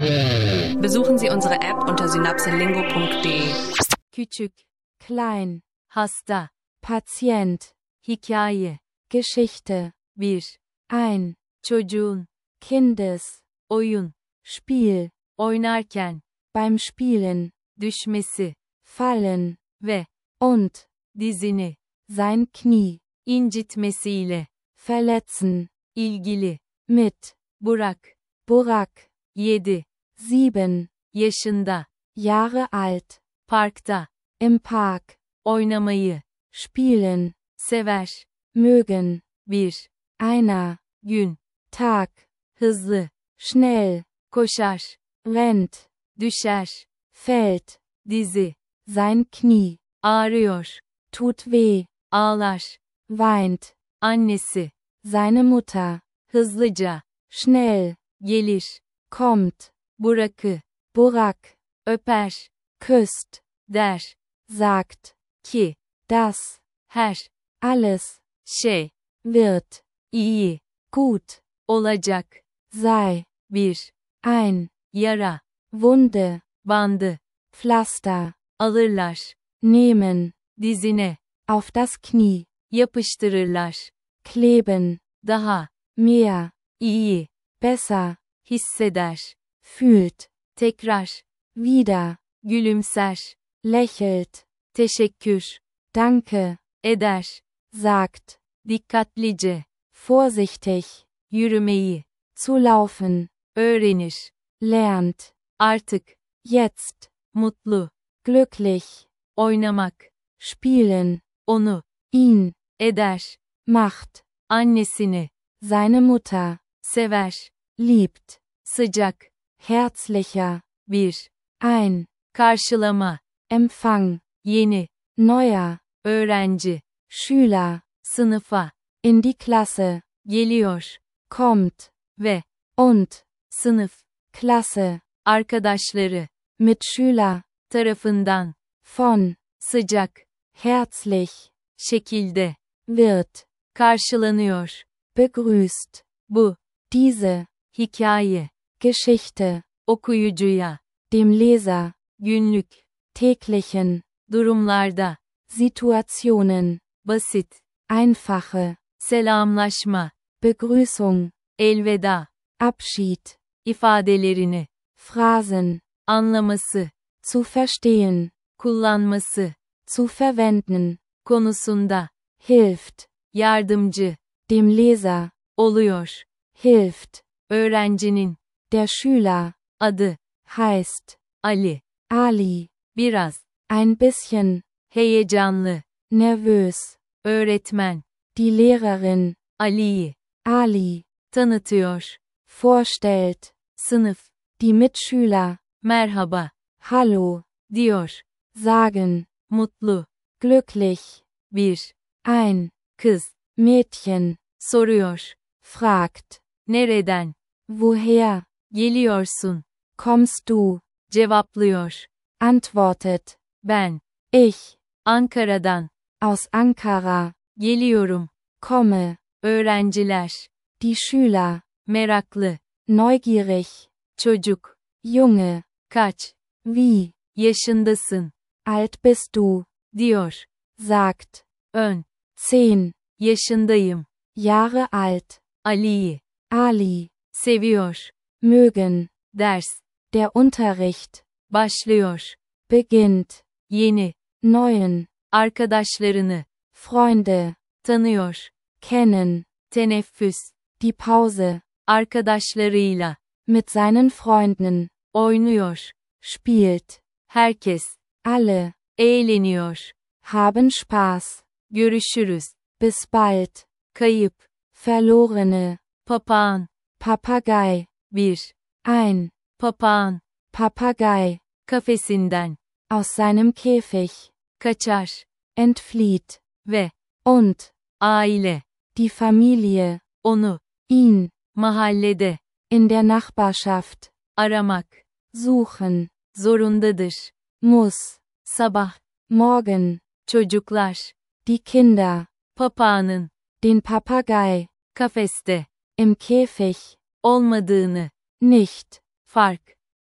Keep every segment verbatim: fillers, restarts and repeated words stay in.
Besuchen Sie unsere App unter synapselingo punkt de. Küçük, klein, hasta, Patient, hikaye, Geschichte, bir, ein, çocuğun, Kindes, oyun, Spiel, oynarken, beim Spielen, düşmesi, fallen, ve, und, dizini, sein Knie, incitmesiyle, verletzen, ilgili, mit, Burak, Burak, yedi, sieben, yaşında, Jahre alt, parkta, im Park, oynamayı, spielen, sever, mögen, bir, einer, gün, Tag, hızlı, schnell, koşar, rennt, düşer, fällt, dizi, sein Knie, ağrıyor, tut weh, ağlar, weint, annesi, seine Mutter, hızlıca, schnell, gelir, kommt, Burak'ı, Burak, öper, küsst, der, sagt, ki, das, her, alles, şey, wird, iyi, gut, olacak, sei, bir, ein, yara, Wunde, bandı, Pflaster, alırlar, nehmen, dizine, auf das Knie, yapıştırırlar, kleben, daha, mehr, iyi, besser, hisseder, fühlt, tekrar, wieder, gülümser, lächelt, teşekkür, danke, eder, sagt, dikkatlice, vorsichtig, yürümeyi, zu laufen, öğrenir, lernt, artık, jetzt, mutlu, glücklich, oynamak, spielen, onu, ihn, eder, macht, annesini, seine Mutter, sever, liebt, sıcak, herzlicher, bir, ein, karşılama, Empfang, yeni, neuer, öğrenci, Schüler, sınıfa, in die Klasse, geliyor, kommt, ve, und, sınıf, Klasse, arkadaşları, Mitschüler, tarafından, von, sıcak, herzlich, şekilde, wird, karşılanıyor, begrüßt, bu, diese, hikaye, Geschichte, okuyucuya, dem Leser, günlük, täglichen, durumlarda, Situationen, basit, einfache, selamlaşma, Begrüßung, elveda, Abschied, ifadelerini, Phrasen, anlaması, zu verstehen, kullanması, zu verwenden, konusunda, hilft, yardımcı, dem Leser, oluyor, hilft, öğrencinin, der Schüler, adı, heißt, Ali, Ali, biraz, ein bisschen, heyecanlı, nervös, öğretmen, die Lehrerin, Ali'yi, Ali, tanıtıyor, vorstellt, sınıf, die Mitschüler, merhaba, hallo, diyor, sagen, mutlu, glücklich, bir, ein, kız, Mädchen, soruyor, fragt, nereden, woher, geliyorsun, kommst du, cevaplıyor, antwortet, ben, ich, Ankara'dan, aus Ankara, geliyorum, komme, öğrenciler, die Schüler, meraklı, neugierig, çocuk, Junge, kaç, wie, yaşındasın, alt bist du, diyor, sagt, ön, zehn, yaşındayım, Jahre alt, Ali'yi, Ali, seviyor, mögen, ders, der Unterricht, başlıyor, beginnt, yeni, neuen, arkadaşlarını, Freunde, tanıyor, kennen, teneffüs, die Pause, arkadaşlarıyla, mit seinen Freunden, oynuyor, spielt, herkes, alle, eğleniyor, haben Spaß, görüşürüz, bis bald, kayıp, verlorene, papağan, Papagei, bir, ein, papağan, Papagei, kafesinden, aus seinem Käfig, kaçar, entflieht, ve, und, aile, die Familie, onu, ihn, mahallede, in der Nachbarschaft, aramak, suchen, zorundadır, muss, sabah, morgen, çocuklar, die Kinder, papağanın, den Papagei, kafeste, im Käfig, olmadığını, nicht, fark,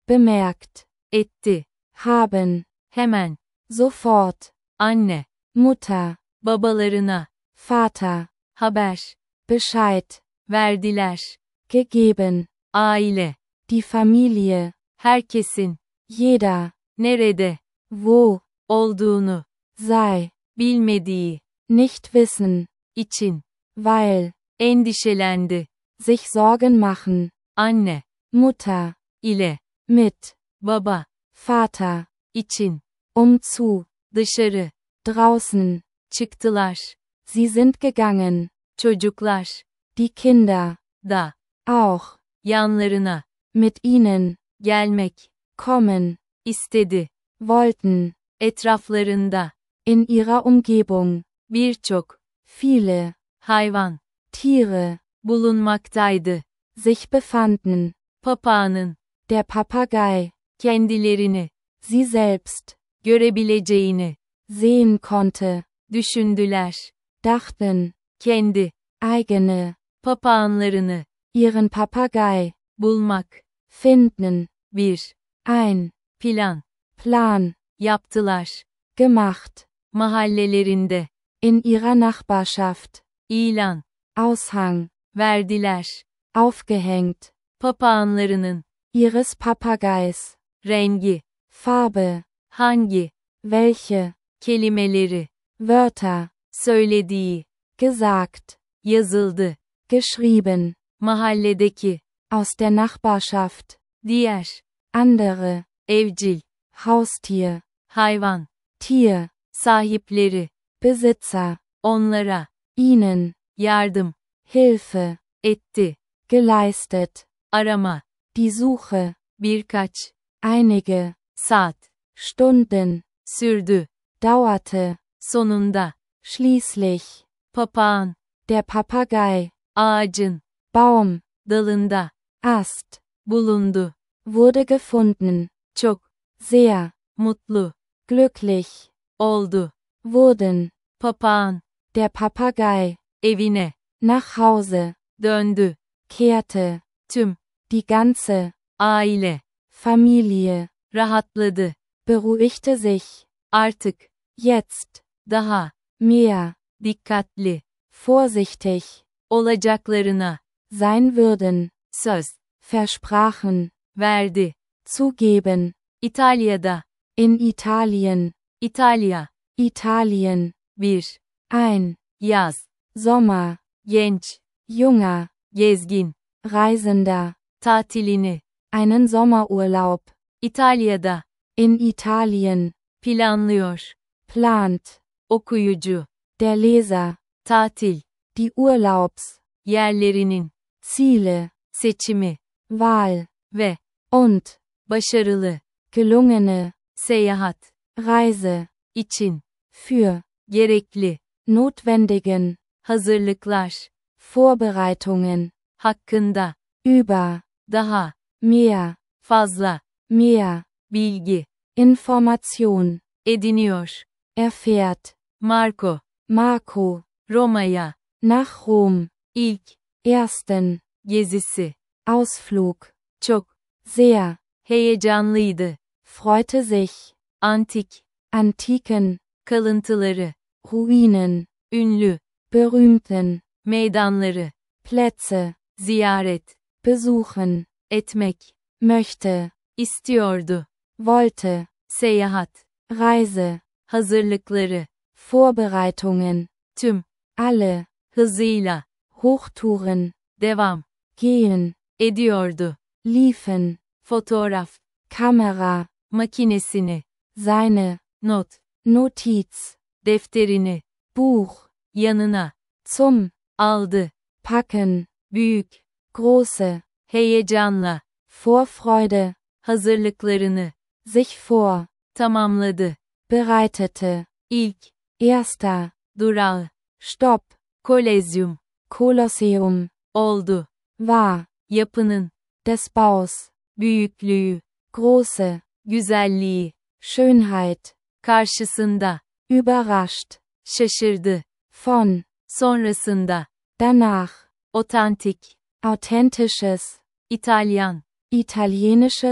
bemerkt, etti, haben, hemen, sofort, anne, Mutter, babalarına, Vater, haber, Bescheid, verdiler, gegeben, aile, die Familie, herkesin, jeder, nerede, wo, olduğunu, sei, bilmediği, nicht wissen, için, weil, endişelendi, sich Sorgen machen, anne, Mutter, ile, mit, baba, Vater, için, um zu, dışarı, draußen, çıktılar, sie sind gegangen, çocuklar, die Kinder, da, auch, yanlarına, mit ihnen, gelmek, kommen, istedi, wollten, etraflarında, in ihrer Umgebung, birçok, viele, hayvan, Tiere, bulunmaktaydı, sich befanden, papağanın, der Papagei, kendilerini, sie selbst, görebileceğini, sehen konnte, düşündüler, dachten, kendi, eigene, papağanlarını, ihren Papagei, bulmak, finden, bir, ein, plan, Plan, yaptılar, gemacht, mahallelerinde, in ihrer Nachbarschaft, ilan, Aushang, verdiler, aufgehängt, papağanlarının, ihres Papageis, rengi, Farbe, hangi, welche, kelimeleri, Wörter, söylediği, gesagt, yazıldı, geschrieben, mahalledeki, aus der Nachbarschaft, diğer, andere, evcil, Haustier, hayvan, Tier, sahipleri, Besitzer, onlara, ihnen, yardım, Hilfe, etti, geleistet, arama, die Suche, birkaç, einige, saat, Stunden, sürdü, dauerte, sonunda, schließlich, papağan, der Papagei, ağacın, Baum, dalında, Ast, bulundu, wurde gefunden, çok, sehr, mutlu, glücklich, oldu, wurden, papağan, der Papagei, evine, nach Hause, döndü, kehrte, tüm, die ganze, aile, Familie, rahatladı, beruhigte sich, artık, jetzt, daha, mehr, dikkatli, vorsichtig, olacaklarına, sein würden, söz, versprachen, verdi, zugeben, İtalya'da, in Italien, İtalya, Italien, bir, ein, yaz, Sommer, genç, junger, gezgin, Reisender, tatilini, einen Sommerurlaub, İtalya'da, in Italien, planlıyor, plant, okuyucu, der Leser, tatil, die Urlaubs, yerlerinin, Ziele, seçimi, Wahl, ve, und, başarılı, gelungene, seyahat, Reise, için, für, gerekli, notwendigen, hazırlıklar, Vorbereitungen, hakkında, über, daha, mehr, fazla, mehr, bilgi, Information, ediniyor, erfährt, Marco, Marco, Roma'ya, nach Rom, ilk, ersten, gezisi, Ausflug, çok, sehr, heyecanlıydı, freute sich, antik, antiken, kalıntıları, Ruinen, ünlü, berühmten, meydanları, Plätze, ziyaret, besuchen, etmek, möchte, istiyordu, wollte, seyahat, Reise, hazırlıkları, Vorbereitungen, tüm, alle, hızıyla, Hochtouren, devam, gehen, ediyordu, liefen, fotoğraf, Kamera, makinesini, seine, not, Notiz, defterini, Buch, yanına, zum, aldı, packen, büyük, große, heyecanla, Vorfreude, hazırlıklarını, sich vor, tamamladı, bereitete, ilk, erster, durağı, Stopp, Kolezyum, Kolosseum, oldu, war, yapının, des Baus, büyüklüğü, große, güzelliği, Schönheit, karşısında, überrascht, şaşırdı, von, sonrasında, danach, otantik, authentisches, İtalyan, italienisches,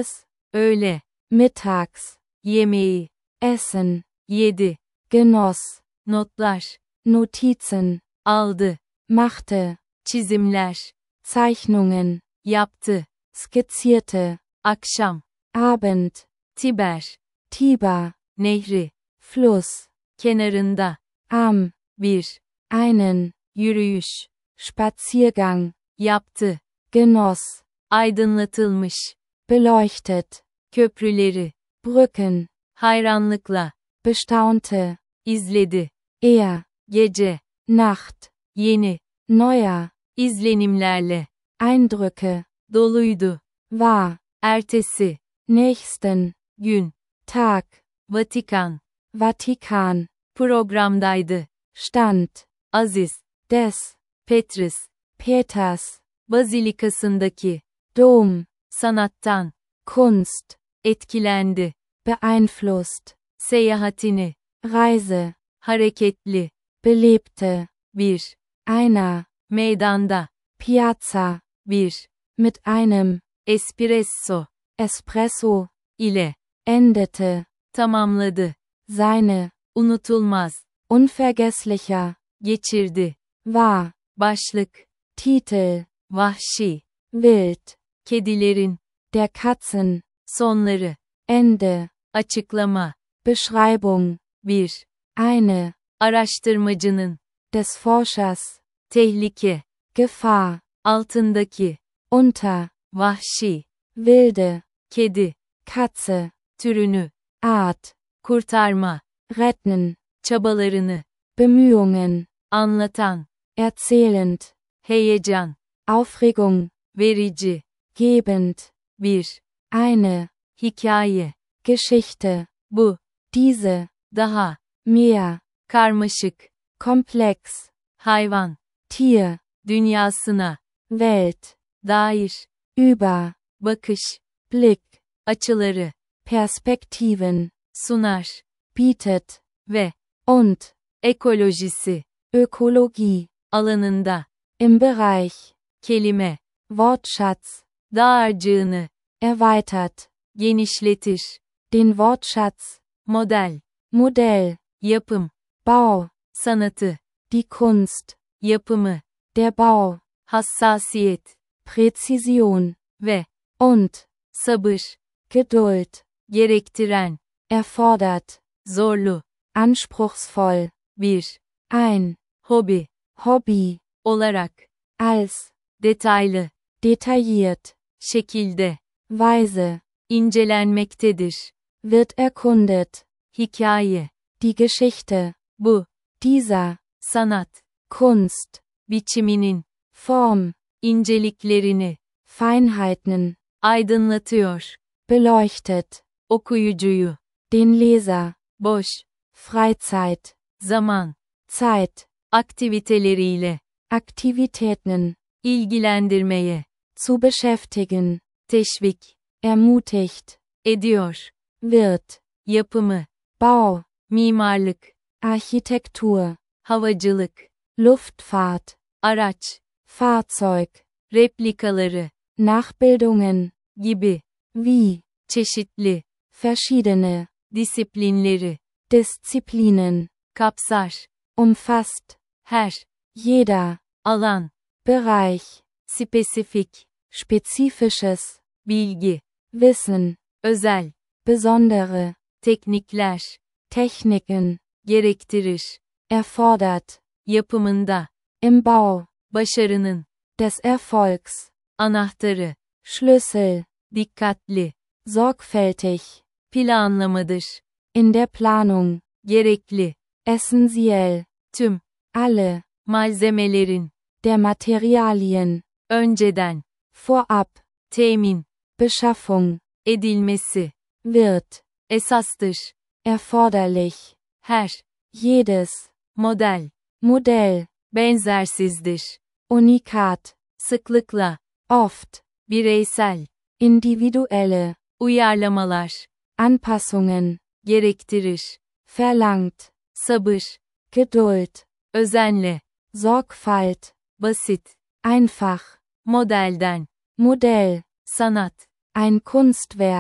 öğle, mittags, yemeği, Essen, yedi, genoss, notlar, Notizen, aldı, machte, çizimler, Zeichnungen, yaptı, skizzierte, akşam, Abend, Tiber, Tiber, nehri, Fluss, kenarında, am, bir, einen, yürüyüş, Spaziergang, yaptı, genoss, aydınlatılmış, beleuchtet, köprüleri, Brücken, hayranlıkla, bestaunte, izledi, er, gece, Nacht, yeni, neuer, izlenimlerle, Eindrücke, doluydu, war, ertesi, nächsten, gün, Tag, Vatikan, Vatikan, programdaydı, stand, Aziz, des, Petrus, Peters, Bazilikasındaki, Dom, sanattan, Kunst, etkilendi, beeinflusst, seyahatini, Reise, hareketli, belebte, bir, einer, meydanda, Piazza, bir, mit einem, espresso, Espresso, ile, endete, tamamladı, seine, unutulmaz, unvergesslicher, geçirdi, war, başlık, Titel, vahşi, wild, kedilerin, der Katzen, sonları, Ende, açıklama, Beschreibung, bir, eine, araştırmacının, des Forschers, tehlike, Gefahr, altındaki, unter, vahşi, wilde, kedi, Katze, türünü, Art, kurtarma, retten, çabalarını, Bemühungen, anlatan, erzählend, heyecan, Aufregung, verici, gebend, bir, eine, hikaye, Geschichte, bu, diese, daha, mehr, karmaşık, komplex, hayvan, Tier, dünyasına, Welt, dair, über, bakış, Blick, açıları, Perspektiven, sunar, bietet, ve, und, ekolojisi, Ökologie, alanında, im Bereich, kelime, Wortschatz, dağarcığını, erweitert, genişletir, den Wortschatz, model, Modell, yapım, Bau, sanatı, die Kunst, yapımı, der Bau, hassasiyet, Präzision, ve, und, sabır, Geduld, gerektiren, erfordert, zorlu, anspruchsvoll, bir, ein, hobi, Hobby, olarak, als, detaylı, detailliert, şekilde, Weise, incelenmektedir, wird erkundet, hikaye, die Geschichte, bu, dieser, sanat, Kunst, biçiminin, Form, inceliklerini, Feinheiten, aydınlatıyor, beleuchtet, okuyucuyu, den Leser, boş, Freizeit, zaman, Zeit, aktiviteleriyle, Aktivitäten, ilgilendirmeye, zu beschäftigen, teşvik, ermutigt, ediyor, wird, yapımı, Bau, mimarlık, Architektur, havacılık, Luftfahrt, araç, Fahrzeug, replikaları, Nachbildungen, gibi, wie, çeşitli, verschiedene, disiplinleri, Disziplinen, kapsar, umfasst, her, jeder, alan, Bereich, spesifik, spezifisches, bilgi, Wissen, özel, besondere, teknikler, Techniken, gerektirir, erfordert, yapımında, im Bau, başarının, des Erfolgs, anahtarı, Schlüssel, dikkatli, sorgfältig, planlamadır, in der Planung, gerekli, essentiell, tüm, alle, malzemelerin, der Materialien, önceden, vorab, temin, Beschaffung, edilmesi, wird, esastır, erforderlich, her, jedes, model, Modell, benzersizdir, Unikat, sıklıkla, oft, bireysel, individuelle, uyarlamalar, Anpassungen, gerektirir, verlangt, sabır, Geduld, özenle, Sorgfalt, basit, einfach, modelden, Modell, sanat, ein Kunstwerk,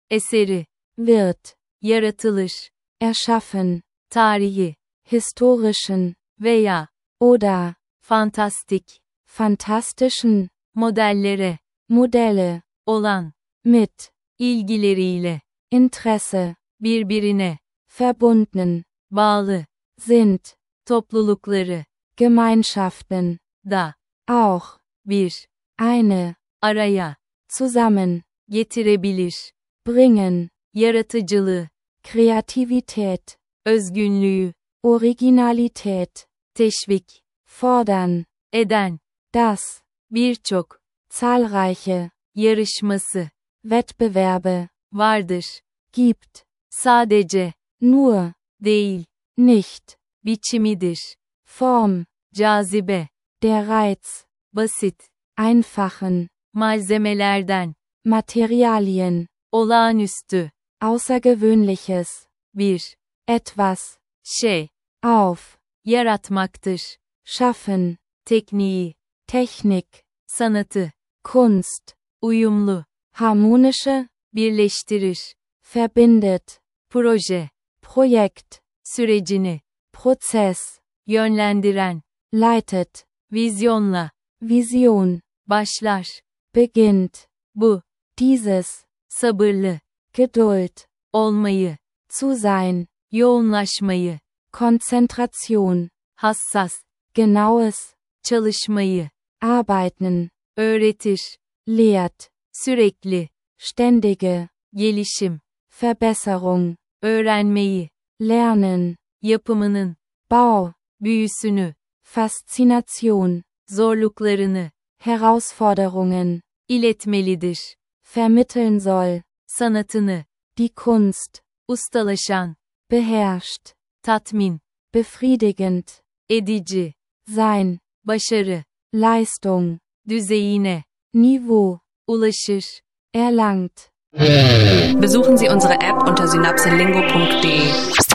eseri, wird, yaratılış, erschaffen, tarihi, historischen, veya, oder, fantastik, fantastischen, modellere, Modelle, olan, mit, ilgileriyle, Interesse, birbirine, verbunden, bağlı, sind, toplulukları, Gemeinschaften, da, auch, bir, eine, araya, zusammen, getirebilir, bringen, yaratıcılığı, Kreativität, özgünlüğü, Originalität, teşvik, fordern, eden, das, birçok, zahlreiche, yarışması, Wettbewerbe, vardır, gibt, sadece, nur, değil, nicht, biçimidir, Form, cazibe, der Reiz, basit, einfachen, malzemelerden, Materialien, olağanüstü, Außergewöhnliches, bir, etwas, şey, auf, yaratmaktır, schaffen, tekniği, Technik, sanatı, Kunst, uyumlu, harmonische, birleştirir, verbindet, proje, Projekt, sürecini, Prozess, yönlendiren, leitet, vizyonla, Vision, başlar, beginnt, bu, dieses, sabırlı, Geduld, olmayı, zu sein, yoğunlaşmayı, Konzentration, hassas, genaues, çalışmayı, arbeiten, öğretir, lehrt, sürekli, ständige, gelişim, Verbesserung, öğrenmeyi, lernen, yapımının, Bau, büyüsünü, Faszination, zorluklarını, Herausforderungen, iletmelidir, vermitteln soll, sanatını, die Kunst, ustalaşan, beherrscht, tatmin, befriedigend, edici, sein, başarı, Leistung, düzeyine, Niveau, ulaşır. erlangt. Besuchen Sie unsere App unter synapselingo punkt de.